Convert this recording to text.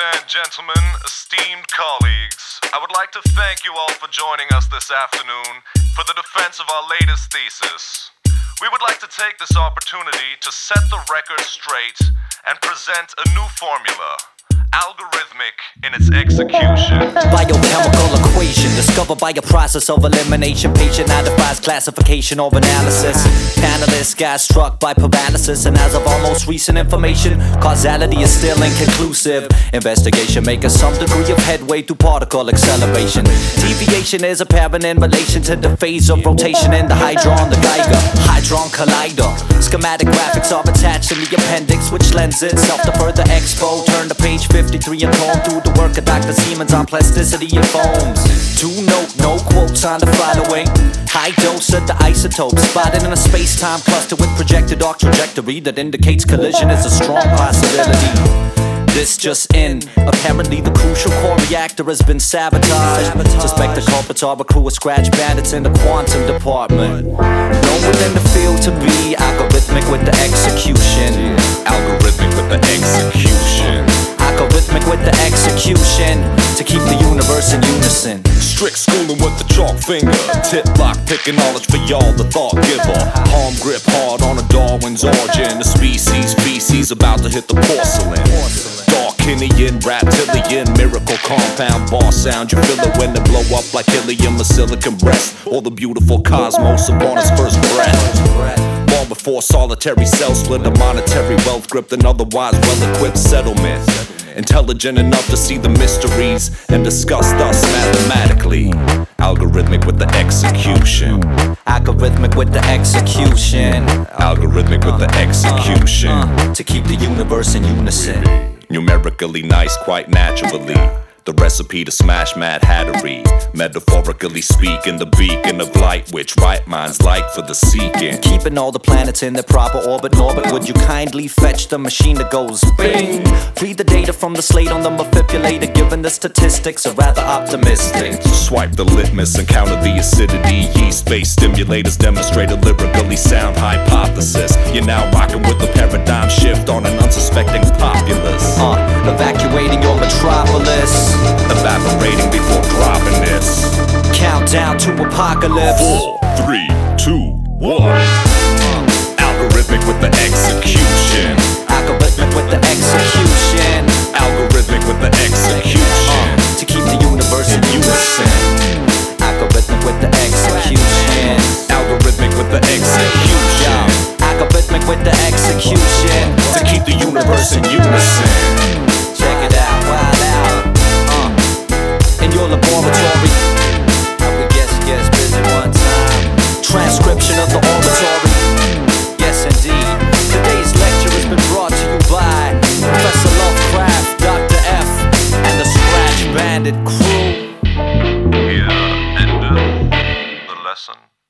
and gentlemen, esteemed colleagues, I would like to thank you all for joining us this afternoon for the defense of our latest thesis. We would like to take this opportunity to set the record straight and present a new formula, algorithmic in its execution. Biochemical equation discovered by a process of elimination. Patient identifies classification or analysis. Panelists got struck by paralysis, and as of all most recent information, causality is still inconclusive. Investigation making some degree of headway through particle acceleration. Deviation is apparent in relation to the phase of rotation in the Hadron, the Geiger Hadron Collider. Schematic graphics are attached in the appendix, which lends itself to further expo. Turn to page 53 and comb through the work of Dr. Siemens on plasticity of foams. Do note, no quotes on the following. High dose of the isotope spotted in a space-time cluster with projected arc trajectory that indicates collision is a strong possibility. This just in, apparently the crucial core reactor has been sabotaged. Suspect the culprits are a crew of scratch bandits in the quantum department. Known within the field to be algorithmic with the execution. Algorithmic with the execution. Algorithmic with the execution to keep the universe in unison. Strict schooling with the chalk finger. Tip lock picking knowledge for y'all, the thought giver. Palm grip hard on a Darwin's origin. The species about to hit the porcelain. Darkinian, reptilian, miracle compound, bar sound. You feel it when it blow up like helium or silicon breast. Or the beautiful cosmos upon its first breath. Long before solitary cell split, a monetary wealth gripped an otherwise well-equipped settlement. Intelligent enough to see the mysteries and discuss thus mathematically. Algorithmic with the execution. Algorithmic with the execution. Algorithmic with the execution. To keep the universe in unison. Numerically nice, quite naturally. The recipe to smash Mad Hattery. Metaphorically speaking, the beacon of light which right minds like for the seeking. Keeping all the planets in their proper orbit. Norbit, would you kindly fetch the machine that goes bing? Read the data from the slate on the manipulator, given the statistics are rather optimistic. Swipe the litmus and counter the acidity. Yeast-based stimulators demonstrate a lyrically sound hypothesis. You're now rocking with the paradigm shift on an unsuspecting populace. Evacuating your metropolis. Evaporating before dropping this. Countdown to apocalypse. 4, 3, 2, 1. Algorithmic with the execution. Algorithmic with the execution. Algorithmic with the execution. To keep the universe in unison. Algorithmic with the execution. Algorithmic with the execution. Algorithmic with the execution. To keep the universe in unison. Check it out, wild out. In your laboratory. Yes, busy one time. Transcription of the oratory. Yes, indeed. Today's lecture has been brought to you by Professor Lovecraft, Dr. F, and the Scratch Bandit crew. Here endeth the lesson.